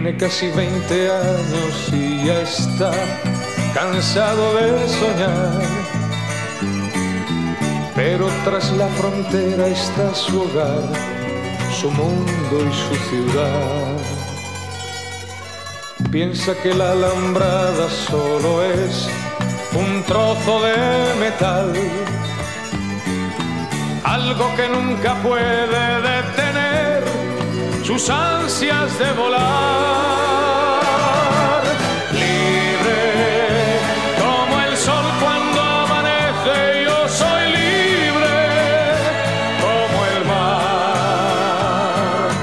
Tiene casi 20 años y ya está cansado de soñar, pero tras la frontera está su hogar, su mundo y su ciudad. Piensa que la alambrada solo es un trozo de metal, algo que nunca puede detener sus ansias de volar. Libre como el sol cuando amanece, yo soy libre como el mar.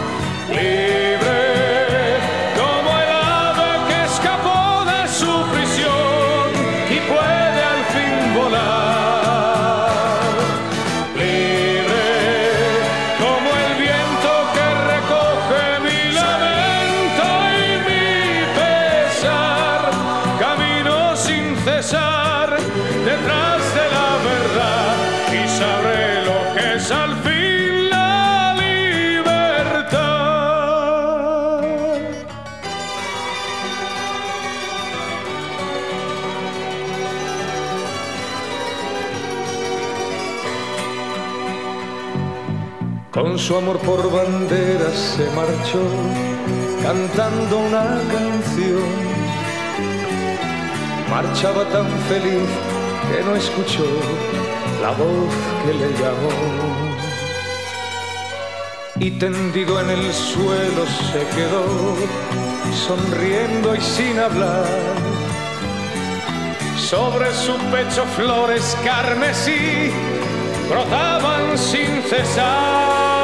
Libre como el ave que escapó de su prisión y puede al fin volar. Libre como el viento que recoge mi lamento y mi pesar. Camino sin cesar detrás de la verdad y sabré lo que es al fin la libertad. Con su amor por banderas se marchó cantando una canción. Marchaba tan feliz que no escuchó la voz que le llamó. Y tendido en el suelo se quedó, sonriendo y sin hablar. Sobre su pecho flores carmesí brotaban sin cesar.